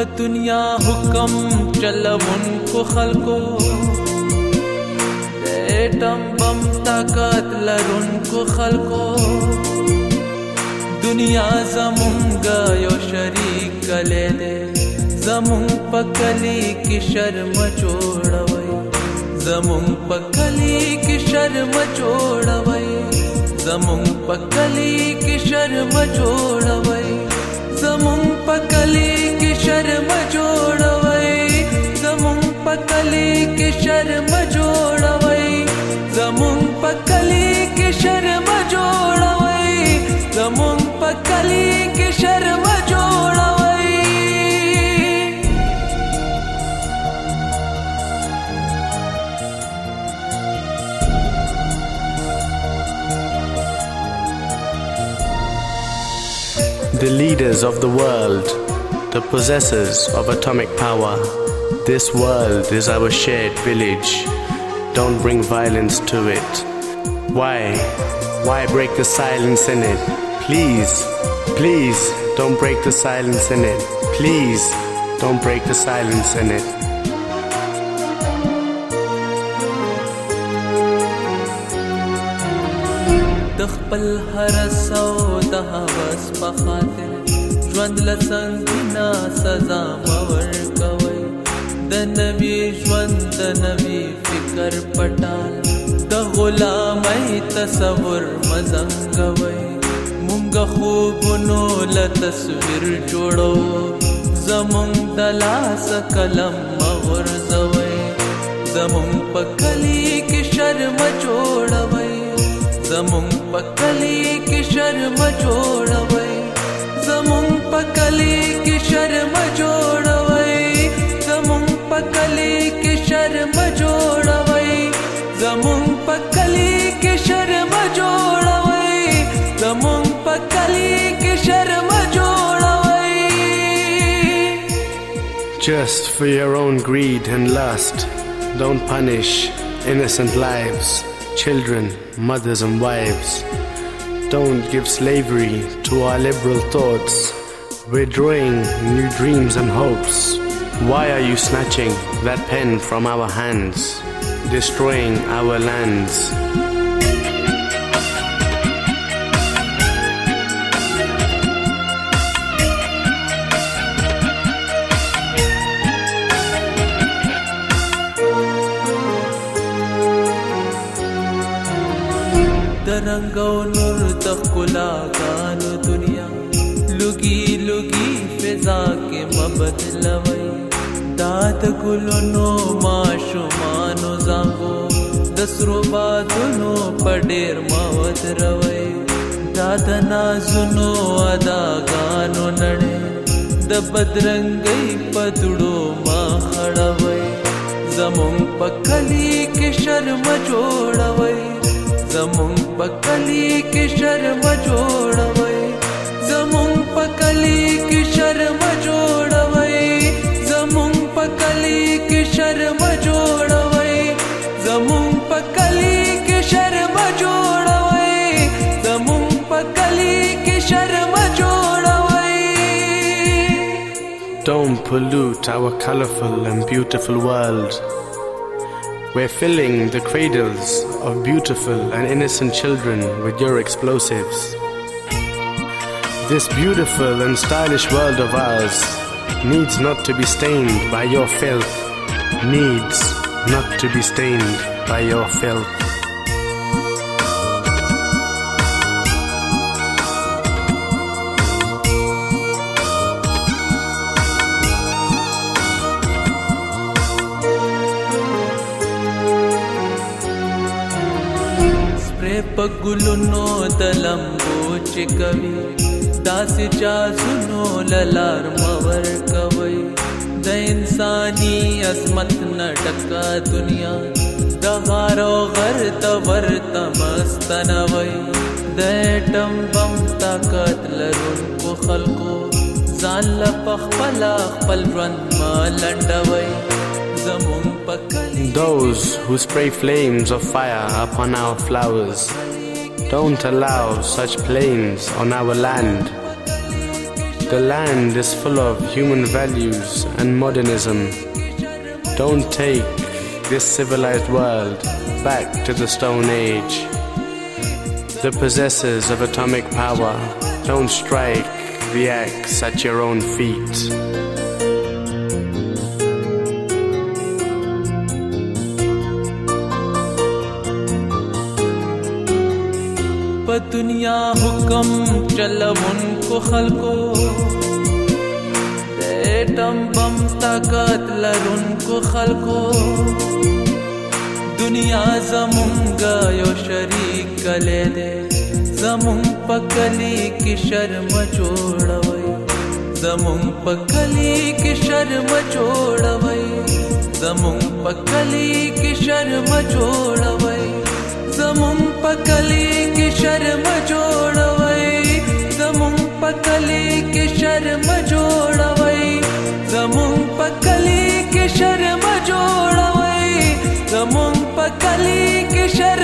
दुनिया हुक्म चलब उनको खलको एटम बम ताकत लर उनको खलको दुनिया जमुंगा यो शरीक ले दे जमुंग पकली की शर्म छोड़वई जमुंग पकली की शर्म छोड़वई जमुंग पकली की शर्म छोड़वई जमुंग पकली की शर्म छोड़वई जमुंग पकली की शर्म छोड़वई जमुंग पकली की शर्म छोड़वई जमुंग पकली की शर्म छोड़वई The leaders of the world, the possessors of atomic power. This world is our shared village. Don't bring violence to it. Why? Why break the silence in it? Please, please don't break the silence in it. Please don't break the silence in it. دخپل هرسو دهوس بخاطر ژوند لسنگنا سزا مور کوي د نبی ژوند د نبی فکر پټال د غلامۍ تصور مزنګوي مونږ خوبونو ل تصویر جوړو زمونږ د لاس قلم مغرزوي زمونږ په کلی کې شرم جوړوي زمونږ په کلی کې شرم جوړوي زمونږ په کلی کې شرم جوړوي زمونږ په کلی کې شرم جوړوي زمونږ په کلی کې شرم جوړوي زمونږ په کلی کې شرم جوړوي Just for your own greed and lust, don't punish innocent lives, children, mothers and wives. Don't give slavery to our liberal thoughts. We're drawing new dreams and hopes. Why are you snatching that pen from our hands, destroying our lands? درنګو نور تخلا غانو دنیا لګي لګي فضا کې مبدلوي داد ګلونو ماشومانو زنګو دسرو بادونو پډیر ماوت روي داد نازونو ادا غانو نړې د بدرنګي پدړو ما خړوي زمون پکلی کې شرم جوړوي زمون پکلی کې شرم جوړوي زمون پکلی کې شرم جوړوي زمون پکلی کې شرم جوړوي زمون پکلی کې شرم جوړوي زمون پکلی کې شرم جوړوي Don't pollute our colorful and beautiful world. We're filling the cradles of beautiful and innocent children with your explosives. This beautiful and stylish world of ours needs not to be stained by your filth, needs not to be stained by your filth. پګلونو دلمبو چکوي داس جازونو للار مور کوي د انساني عظمت نټکا دنیا د غارو غر د ورت مستنوي د ټم بم طاقت لرونکو خلکو ځان له خپل خپل ژوند مالندوي زمون پکلی Those who spray flames of fire upon our flowers, don't allow such flames on our land. The land is full of human values and modernism. Don't take this civilized world back to the Stone Age. The possessors of atomic power, don't strike the axe at your own feet. दुनिया हुक्म चलब उनको खलको atom bomb ताकत लर उनको खलको दुनिया जमुंगा यो शरीक कले दे जमुं पकली की शर्म छोड़वई जमुं पकली की शर्म छोड़वई जमुं पकली की शर्म छोड़वई जमुं पकली की शर्म छोड़वई जमुं पकली की शर्म छोड़वई जमुं पकली की शर्म छोड़वई जमुं पकली की शर्म